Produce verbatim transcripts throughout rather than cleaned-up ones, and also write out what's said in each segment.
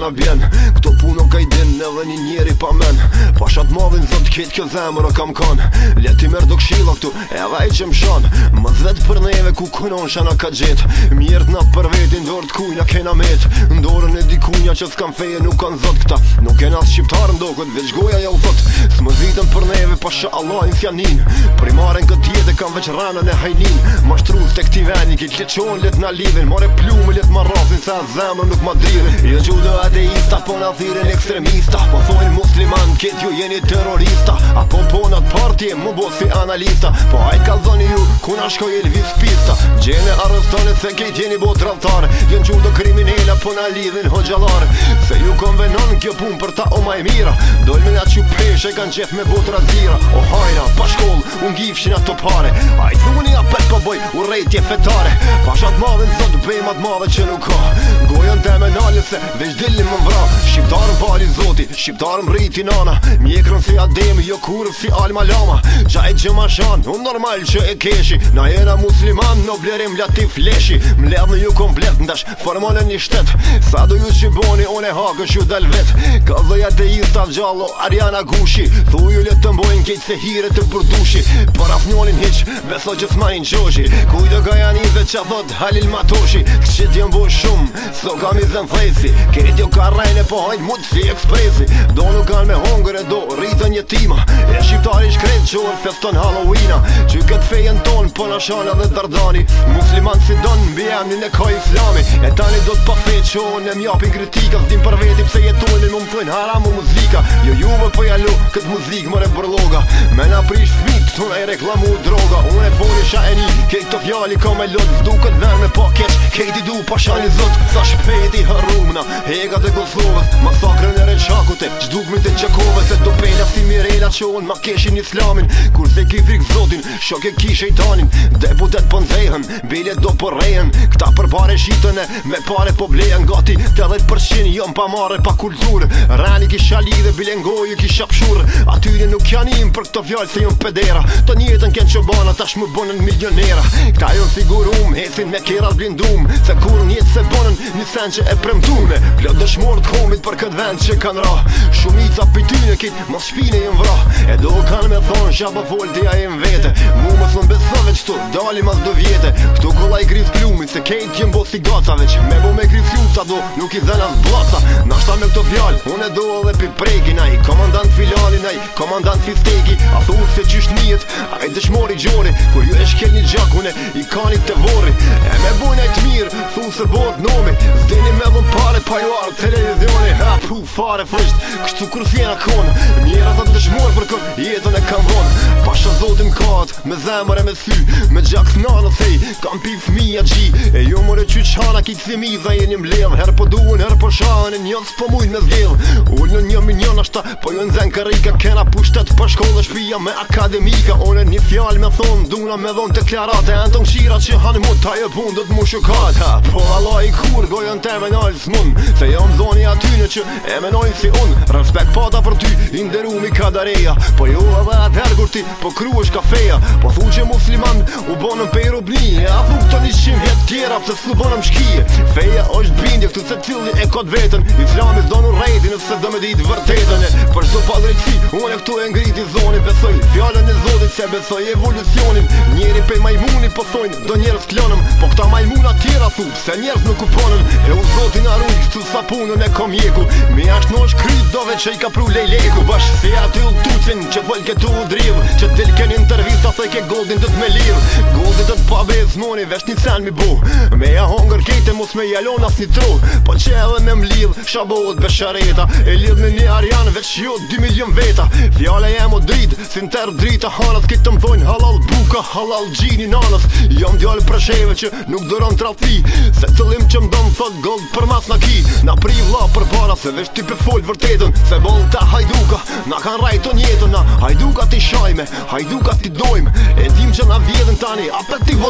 na bjen. Këto puno ka i din edhe një njeri pa men. Pashat madhin zot ketë kjo zemër o kam kan. Leti merë do kshila këtu e vaj që më shan. Më dhet për neve ku kunon shana ka gjet. Mjert na për vetin dorë t'kujna kena met. Ndorën e dikunja që s'kam feje nuk kanë zot këta. Nuk e nas shqiptar ndokët veç goja ja u thot. S'më zitën për neve pasha Allah in fjanin. Primaren këtë jetë kam veç ranën e hajnin. Mashtruz të këti veni ki kleqon let na lidhin. Mare plume let ma rasin se zemrë nuk ma dridhin. Jo gjudo ateista po na thirin ekstremista. Po thojnë musliman ket ju jeni terrorista. Apo po nat partje mu bo si analista. Po aj kalzoni ju ku na shkoj Elvis pista. Gjene arrestone se kejt jeni bo travtar. Jën gjudo kriminela po na lidhin hoxalar. Se ju konvenon kjo pun për ta o maj mira. Dojnë me na që peshe kan qef me bot razira. O hajra pa shkoll unë gifshin ato pare. A i thuni apet po boj u rejtje fetare. Pashat madhin zot bemat madhe që nuk ka. Gojën te me nalje se veç dillin më vra. Shqiptarën pali zoti, shqiptarën rriti nana. Mjekrën si ademi, jo kurë si alma lama. Qaj që ma shan, unë normal që e keshi. Na jena musliman, no blerim latif leshi. Mledh në ju komplet, ndash formone një shtet. Sa do ju që boni, unë e hakësh ju dal vet. Ka dhej ateista gjallo, Ariana Gushi. Thuju le të mbojnë kejt se hire të përdushi. Për afnjonin hiq, beso që s'manin qoshi. Kujdo ka janë i dhe që thot Halil Matoshi. Këshit jem bo shumë, so kam i zën thejsi. Kejt jo ka rejne po hajnë mut si ekspresi. Do nuk kanë me hongër e do rritën jetima. E shqiptari shkret që orë feston Halloweena. Që këtë fejen ton po në shana dhe dardani. Musliman si don mbi emnin e ka islami. E tani do t'pa fe që onë e mjapin kritika. Zdim për veti pse jetonin mu më thojnë haram u muzika. Jo juve po jalo këtë muzik mëre bërloga. Me na prish fmit tuna i reklamu droga. Unë e foni sha e një kejt të fjali ka me lot. Zdu këtë ven me pa keq kejt i du pa shani zot. Sa shpejti harumna hegat e Kosovës. Masakrën e reqakute qdukmit e Gjakove. Se do pejla si Mirela që onë ma keshin islamin. Kur se ki frik zotin shok e ki shejtanin. Deputet po nzehen bilet do po rejen. Këta për pare shitën e me pare po blejen. Gati tetëdhjetë përqind jom pa mare pa kulturë. Rani kisha lidhe bilengoju kisha pshurë. Atyre nuk janë im për këto fjallë se jom pedera. Të njetën kënë që bana tash më bonën milionera. Këta jo sigurum hesin me kerat blindum. Se kur njetë se bonën një sen që e premtume. Plot dëshmor të homit për këtë vend që kanë ra. Shumica për tyne kit mos shpine jem vra. E do kanë me thonë shaba foltja jem vete. Mu mos në besove qëtu dali mas do vjete. Këtu kolla i gris plumit se kejt jem bo si gaca veç. Me bo me gris flusa do nuk i dhena zblaca. Nashta me këto fjall unë e do edhe pi preki. Na i komandant filani, na i komandant fisteki. A thu se qysht njet, a i dëshmori gjori. Kur ju e shkel një gjak une i kanit të vorri. E me bujna i të mirë, thu se bot nomi. Zdeni me dhën pare pa ju arë televizioni. Ha pu fare frisht, kështu kur fjena konë. Mjera të dëshmor për kër jetën e kam vonë. Pasha zotin katë, me zemër e me thy. Me gjak s'nanë thej, kam pi fmija gji. E ju more qyqana ki të thimi dhe jeni mledh. Her po duen, her po shanë, njës po mujnë me zgjedh. Ullë në një minion ashta, po ju në zen karika. Kena pushtet për shkollë shpija me akademika. One një fjallë me thonë, duna me dhonë të klarate. Anton qira që hanë mu ta e pun do t'mu shukata. Po Allah i kur gojën te me nalë s'mun. Se jam zoni atyne që e menojnë si unë. Respekt pata për ty, inderumi kadareja. Po jo edhe atëher kur ti, po kru është kafeja. Po thu që musliman u bonën pej robni. A thu këto një qim vjet tjera pëse s'u bonëm shkije. Feja është bindje këtu se cili e kod vetën. Islami s'do në rejti nëse do me ditë vërtetën. Për shdo pa drejtësi, unë e këtu e ngriti zoni. Besoj fjallën e zotit se besoj evolucionin. Njeri pej majmuni po thojnë do njerës klonëm. Po këta majmuna tjera thu se njerës nuk kuponën. E u zotin aruj këtu sa punën e kom jeku. Mi ashtë në është kryt dove që i ka pru lejleku. Bash si aty u tucin që vëll këtu u driv. Që del ken intervista thoj ke goldin të t'me lir. Goldin të t'pa bez moni vesh një sen mi bu. Me ja hongër kejte mos me jalon as një tru. Po që edhe me m'lidh shabohet beshareta. E lidh me një arian veç jo dy milion veta. Fjale jem o drit, si në tërë drita hanës. Kitë të mthojnë halal buka, halal gjini nanës. Jam djallë presheve që nuk duron trafi. Se cëllim që mdo më thot gold për mas na ki. Na pri vla për para se veç ti pe fol vërtetën. Se bol ta hajduka, na kan rajton jetën. Na hajduka ti shajme, hajduka ti dojmë. E dim që na vjedhen tani, apet ti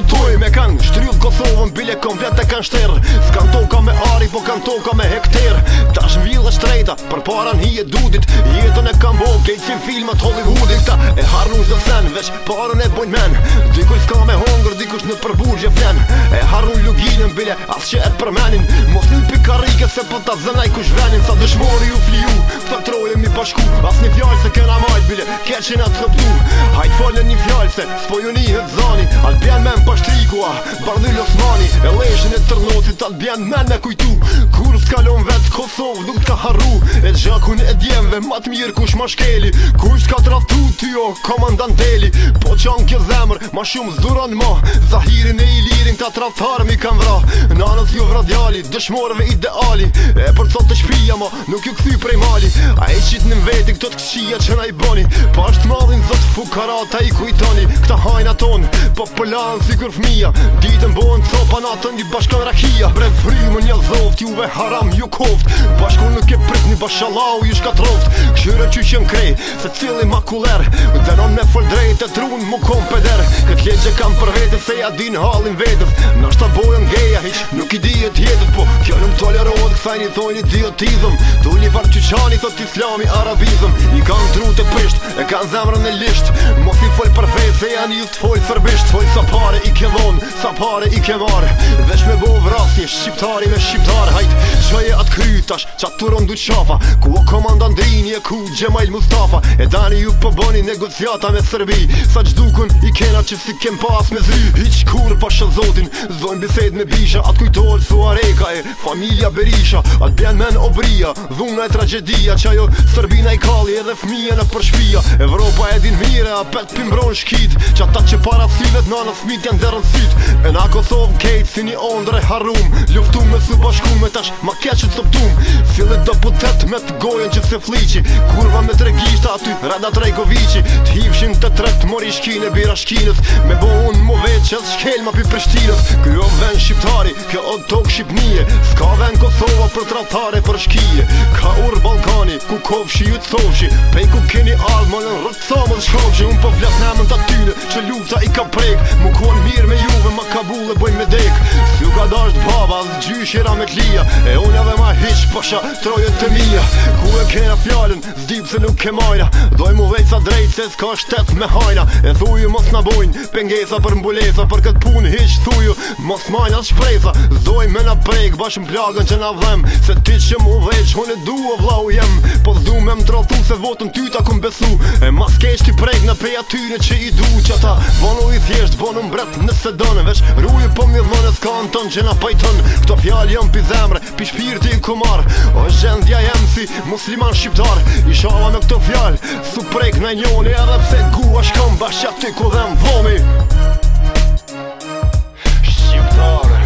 toj me kanë shtryll Kosovën bile komplet e kanë shterë. S'kan toka me ari po kanë toka me hekter. Tash mvill dhe shtrejta për para hi e dudit. Jetën e kam bo kejt si filmat Hollywoodit. Ta e harru zë sen veç parën e bojnë men. Dikush s'ka me hongër, dikush në përburgje flen. E harru luginën bile as që e përmenin. Mos një pikarike se po ta zënaj kush venin. Sa dëshmori ju fliu, këta troje mi bashku. As një fjallë se kena majt bile keqin atë thëptu. Hajt folën një fjallë se s'po ju një hët zani. Al bjen men pashtrikua, bardhyl Osmani. E leshin e tërnosit al bjen men me kujtu. Kur s'kalon vet Kosovë nuk t'ka harru. E gjakun e djemve mat mirë kush ma shkeli. Kush s'ka traftu t'jo komandanteli. Po qanë kjo zemër ma shumë zduron ma. Zahirin e Ilirin ta traftarë mi kam vra. Nanës ju vradjali, dëshmorve ideali. E për sot të shpija ma nuk ju këthy prej mali. A e qit në veti këto t'këshia që na i boni. Pa është madhin zot fukarata i kujtoni. Këta hajna ton, po pëllanë si kur fmija. Ditën bojnë copa natën një bashkan rakia. Bre frimën një zoft, juve haram ju koft. Bashkon nuk e prit një bashalau ju shka troft. Këshyre që qëm krej, se cili ma kuler. Denon me fol drejt e trun mu kom peder. Këtë legje kam për vetës se ja din halin vetës. Nashta bojën geja hiq, nuk i dijet jetës. Po kjo nuk tolerohet, kësaj një thojnë idiotizm. Tu një varë qyqani thot islami arabizm. I kanë tru të pisht, e kanë zemrën e lisht. Mos i fol për vetë se janë just fol sërbisht. Fol sa pare i ke dhon, sa pare i ke marë. Vesh me bo vrasje, shqiptari me shqiptar. Hajt, qaje atë krytash, qatë turon du qafa. Ku o komandandrini e ku Gjemail Mustafa. E dani ju përboni negociata me Serbi. Sa gjdukun i kena që si kem pas me zry. Hiq kur pasha zotin, zdojnë bised me bisha. Atë kujtojnë Suareka e familja Berisha. Atë bjen men obria, dhuna e tragedia. Qajo Serbina i kalli edhe fmije në përshpia. Evropa e din mire, a pet pimbron shkit. Qa ta që para synet nana smit janë dherën syt. E na Kosovë kejt si një ondre harum. Luftum me së bashku me tash ma keqët sëptum. Fillet do putet me të gojen që se fliqi. Kurva me tregishta aty Rada Trajkoviqi. T'hivshin të tret mori shkine bira shkinës. Me bo unë mo veqës shkelma pi Prishtinës. Kjo ven shqiptari, kjo o tok Shqipnije. Ska ven Kosova për tratare për shkije. Ka ur Balkani, ku kofshi ju t'thofshi. Pej ku keni ardhë më në rëtësamët shkofshi. Unë po vlet nemën t'atyne që lufta i ka prek. Mu kuon mirë me juve ma Kabule bojnë me dek. S'ju ka dasht baba dhe gjyshira me t'lija. E unë edhe ma hiq pasha trojet të mija. Ku e kena fjallën, zdip se nuk ke majna. Doj mu vejt sa drejt se s'ka shtet me hajna. E thuju mos na bojnë, pengesa për mbulesa. Për këtë pun hiq thuju, mos majna shpresa. Zdoj me na prek, bash m'plagën që na vdhem. Se ti që mu veç, unë e du o vlau jem. Po s'du me m'trothu se votën ty ta kum besu. E mas keq ti prek në pej atyne që i du. Që ta bonu i thjesht, bonu mbret nëse dënë. Veç ruju po mi dhënë s'ka në tënë që na pajtën. Këto fjallë jëm pi zemre, pi shpirti i kumar. O gjendja jem si musliman shqiptar. I shala me këto fjallë, su prek në njoni. Edhe pse gua shkëm bashkja ty ku dhe më vomi. Shqiptar